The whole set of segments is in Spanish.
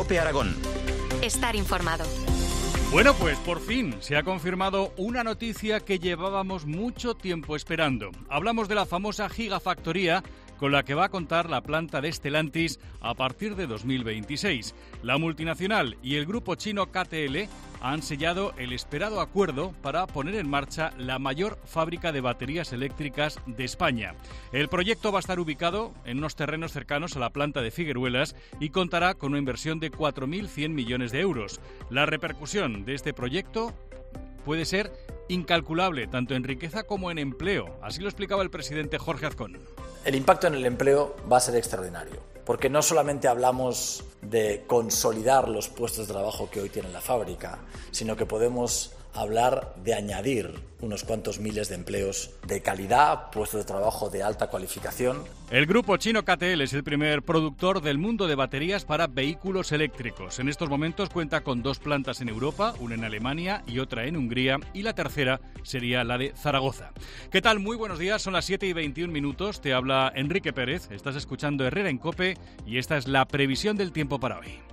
COPE Aragón. Estar informado. Bueno, pues por fin se ha confirmado una noticia que llevábamos mucho tiempo esperando. Hablamos de la famosa gigafactoría con la que va a contar la planta de Stellantis a partir de 2026. La multinacional y el grupo chino KTL han sellado el esperado acuerdo para poner en marcha la mayor fábrica de baterías eléctricas de España. El proyecto va a estar ubicado en unos terrenos cercanos a la planta de Figueruelas y contará con una inversión de 4.100 millones de euros. La repercusión de este proyecto puede ser incalculable, tanto en riqueza como en empleo. Así lo explicaba el presidente Jorge Azcón. El impacto en el empleo va a ser extraordinario, porque no solamente hablamos de consolidar los puestos de trabajo que hoy tiene la fábrica, sino que podemos hablar de añadir unos cuantos miles de empleos de calidad, puestos de trabajo de alta cualificación. El grupo chino KTL es el primer productor del mundo de baterías para vehículos eléctricos. En estos momentos cuenta con 2 plantas en Europa, una en Alemania y otra en Hungría, y la tercera sería la de Zaragoza. ¿Qué tal? Muy buenos días, son las 7:21. Te habla Enrique Pérez, estás escuchando Herrera en COPE y esta es la previsión del tiempo para hoy.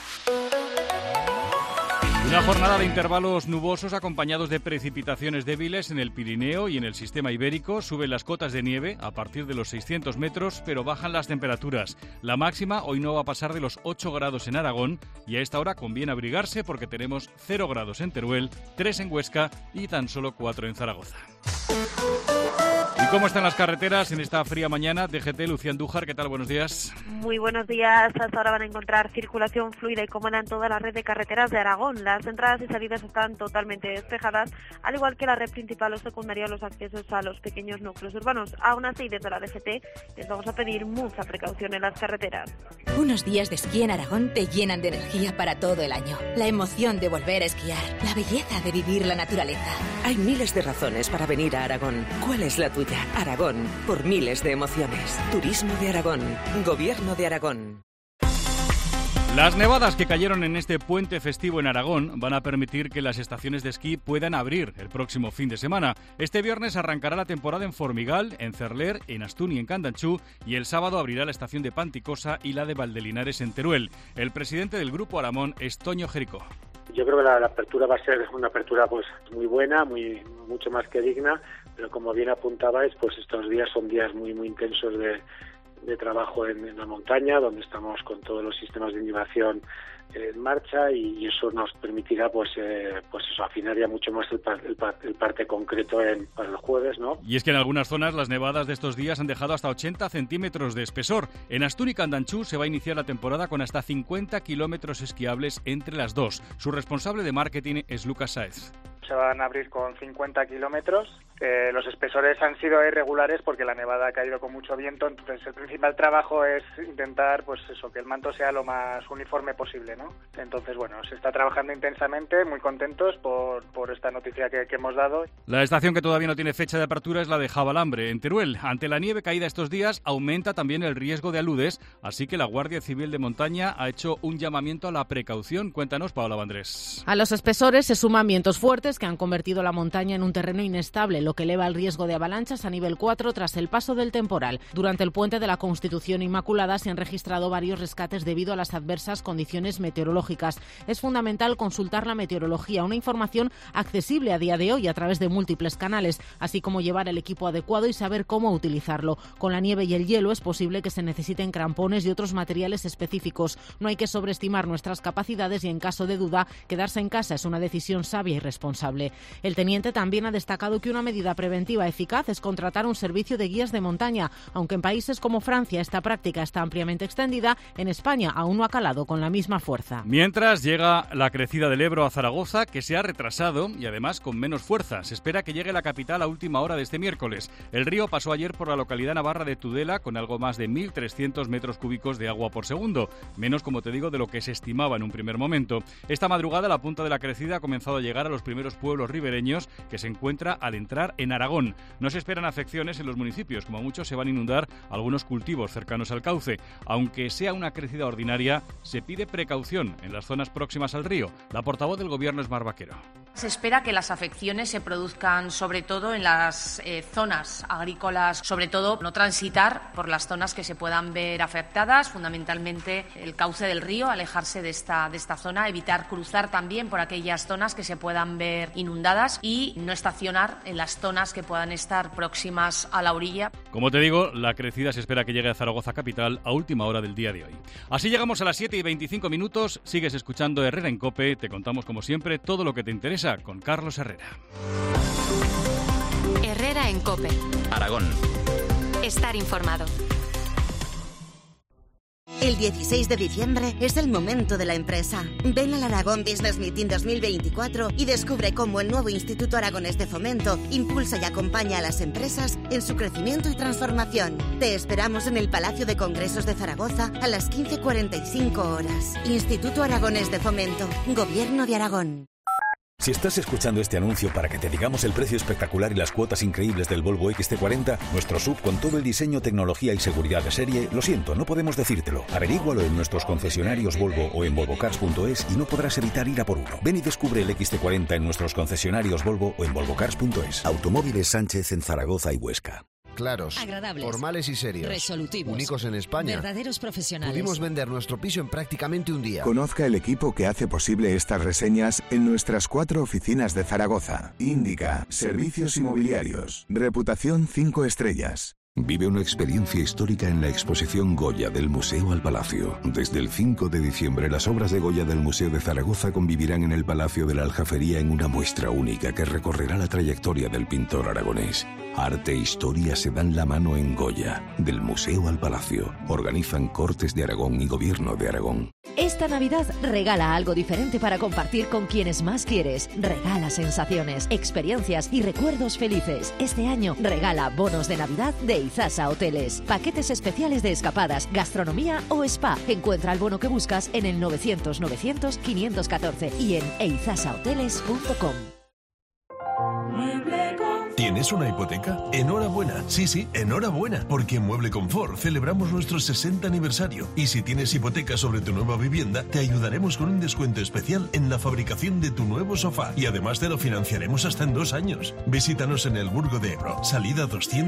Una jornada de intervalos nubosos acompañados de precipitaciones débiles en el Pirineo y en el sistema ibérico. Suben las cotas de nieve a partir de los 600 metros, pero bajan las temperaturas. La máxima hoy no va a pasar de los 8 grados en Aragón y a esta hora conviene abrigarse porque tenemos 0 grados en Teruel, 3 en Huesca y tan solo 4 en Zaragoza. ¿Y cómo están las carreteras en esta fría mañana? DGT, Lucía Andújar, ¿qué tal? Buenos días. Muy buenos días. Hasta ahora van a encontrar circulación fluida y cómoda en toda la red de carreteras de Aragón. Las entradas y salidas están totalmente despejadas, al igual que la red principal o secundaria, los accesos a los pequeños núcleos urbanos. Aún así, desde la DGT les vamos a pedir mucha precaución en las carreteras. Unos días de esquí en Aragón te llenan de energía para todo el año. La emoción de volver a esquiar, la belleza de vivir la naturaleza. Hay miles de razones para venir a Aragón. ¿Cuál es la tuya? Aragón, por miles de emociones. Turismo de Aragón. Gobierno de Aragón. Las nevadas que cayeron en este puente festivo en Aragón van a permitir que las estaciones de esquí puedan abrir el próximo fin de semana. Este viernes arrancará la temporada en Formigal, en Cerler, en Astún y en Candanchú, y el sábado abrirá la estación de Panticosa y la de Valdelinares en Teruel. El presidente del Grupo Aramón es Toño Jericó. Yo creo que la apertura va a ser una apertura pues muy buena, mucho más que digna, pero como bien apuntabais, pues estos días son días muy intensos de trabajo en la montaña, donde estamos con todos los sistemas de inhibición en marcha y eso nos permitirá pues eso, afinar ya mucho más el parte concreto para el jueves, ¿no? Y es que en algunas zonas las nevadas de estos días han dejado hasta 80 centímetros de espesor. En Astún y Candanchú se va a iniciar la temporada con hasta 50 kilómetros esquiables entre las dos. Su responsable de marketing es Lucas Sáez. Se van a abrir con 50 kilómetros. Los espesores han sido irregulares porque la nevada ha caído con mucho viento, entonces el principal trabajo es intentar pues eso, que el manto sea lo más uniforme posible, ¿no? Entonces, bueno, se está trabajando intensamente, muy contentos por esta noticia que hemos dado. La estación que todavía no tiene fecha de apertura es la de Javalambre, en Teruel. Ante la nieve caída estos días, aumenta también el riesgo de aludes, así que la Guardia Civil de Montaña ha hecho un llamamiento a la precaución. Cuéntanos, Paola Vandrés. A los espesores se suman vientos fuertes que han convertido la montaña en un terreno inestable, lo que eleva el riesgo de avalanchas a nivel 4 tras el paso del temporal. Durante el puente de la Constitución Inmaculada se han registrado varios rescates debido a las adversas condiciones meteorológicas. Es fundamental consultar la meteorología, una información accesible a día de hoy a través de múltiples canales, así como llevar el equipo adecuado y saber cómo utilizarlo. Con la nieve y el hielo es posible que se necesiten crampones y otros materiales específicos. No hay que sobreestimar nuestras capacidades y, en caso de duda, quedarse en casa es una decisión sabia y responsable. El teniente también ha destacado que una medida preventiva eficaz es contratar un servicio de guías de montaña. Aunque en países como Francia esta práctica está ampliamente extendida, en España aún no ha calado con la misma fuerza. Mientras llega la crecida del Ebro a Zaragoza, que se ha retrasado y además con menos fuerza. Se espera que llegue a la capital a última hora de este miércoles. El río pasó ayer por la localidad navarra de Tudela con algo más de 1.300 metros cúbicos de agua por segundo. Menos, como te digo, de lo que se estimaba en un primer momento. Esta madrugada la punta de la crecida ha comenzado a llegar a los primeros pueblos ribereños que se encuentra al entrar en Aragón. No se esperan afecciones en los municipios, como mucho se van a inundar algunos cultivos cercanos al cauce. Aunque sea una crecida ordinaria, se pide precaución en las zonas próximas al río. La portavoz del Gobierno es Mar Vaquero. Se espera que las afecciones se produzcan sobre todo en las zonas agrícolas, sobre todo no transitar por las zonas que se puedan ver afectadas, fundamentalmente el cauce del río, alejarse de esta zona, evitar cruzar también por aquellas zonas que se puedan ver inundadas y no estacionar en las zonas que puedan estar próximas a la orilla. Como te digo, la crecida se espera que llegue a Zaragoza capital a última hora del día de hoy. Así llegamos a las 7:25, sigues escuchando Herrera en COPE, te contamos como siempre todo lo que te interesa con Carlos Herrera. Herrera en COPE. Aragón. Estar informado. El 16 de diciembre es el momento de la empresa. Ven al Aragón Business Meeting 2024 y descubre cómo el nuevo Instituto Aragonés de Fomento impulsa y acompaña a las empresas en su crecimiento y transformación. Te esperamos en el Palacio de Congresos de Zaragoza a las 15:45 horas. Instituto Aragonés de Fomento. Gobierno de Aragón. Si estás escuchando este anuncio para que te digamos el precio espectacular y las cuotas increíbles del Volvo XC40, nuestro SUV con todo el diseño, tecnología y seguridad de serie, lo siento, no podemos decírtelo. Averígualo en nuestros concesionarios Volvo o en volvocars.es y no podrás evitar ir a por uno. Ven y descubre el XC40 en nuestros concesionarios Volvo o en volvocars.es. Automóviles Sánchez en Zaragoza y Huesca. Claros, agradables, formales y serios, resolutivos, únicos en España, verdaderos profesionales. Pudimos vender nuestro piso en prácticamente un día. Conozca el equipo que hace posible estas reseñas en nuestras 4 oficinas de Zaragoza. Índica, Servicios Inmobiliarios, reputación 5 estrellas. Vive una experiencia histórica en la exposición Goya del Museo al Palacio. Desde el 5 de diciembre, las obras de Goya del Museo de Zaragoza convivirán en el Palacio de la Aljafería en una muestra única que recorrerá la trayectoria del pintor aragonés. Arte e historia se dan la mano en Goya, del Museo al Palacio. Organizan Cortes de Aragón y Gobierno de Aragón. Esta Navidad regala algo diferente para compartir con quienes más quieres. Regala sensaciones, experiencias y recuerdos felices. Este año regala bonos de Navidad de Izasa Hoteles. Paquetes especiales de escapadas, gastronomía o spa. Encuentra el bono que buscas en el 900-900-514 y en eizasahoteles.com. ¿Tienes una hipoteca? ¡Enhorabuena! Sí, enhorabuena, porque en Mueble Confort celebramos nuestro 60 aniversario y si tienes hipoteca sobre tu nueva vivienda, te ayudaremos con un descuento especial en la fabricación de tu nuevo sofá y además te lo financiaremos hasta en 2 años. Visítanos en el Burgo de Ebro, salida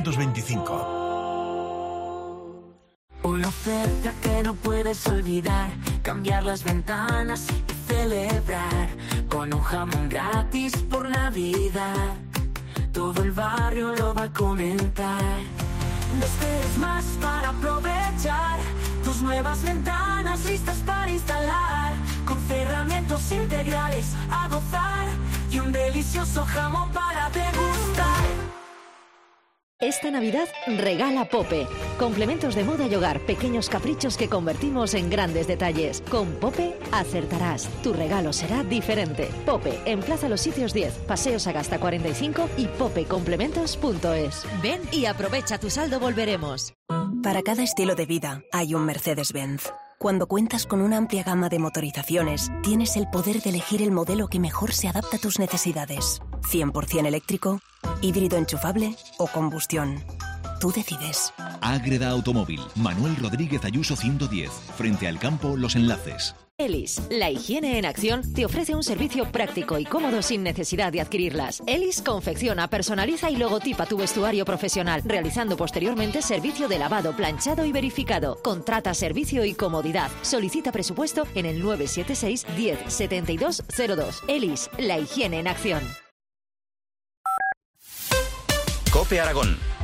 225. Una oferta que no puedes olvidar, cambiar las ventanas y celebrar con un jamón gratis por Navidad. Todo el barrio lo va a comentar. No esperes más para aprovechar tus nuevas ventanas listas para instalar, con cerramientos integrales a gozar y un delicioso jamón para degustar. Esta Navidad regala Pope. Complementos de moda y hogar, pequeños caprichos que convertimos en grandes detalles. Con Pope acertarás. Tu regalo será diferente. Pope, en Plaza Los Sitios 10, Paseo Sagasta 45 y popecomplementos.es. Ven y aprovecha tu saldo Volveremos. Para cada estilo de vida hay un Mercedes-Benz. Cuando cuentas con una amplia gama de motorizaciones, tienes el poder de elegir el modelo que mejor se adapta a tus necesidades. 100% eléctrico, híbrido enchufable o combustión. Tú decides. Ágreda Automóvil, Manuel Rodríguez Ayuso 110, frente al campo Los Enlaces. Elis, la higiene en acción, te ofrece un servicio práctico y cómodo sin necesidad de adquirirlas. Elis confecciona, personaliza y logotipa tu vestuario profesional, realizando posteriormente servicio de lavado, planchado y verificado. Contrata servicio y comodidad. Solicita presupuesto en el 976 10 72 02. Elis, la higiene en acción. COPE Aragón.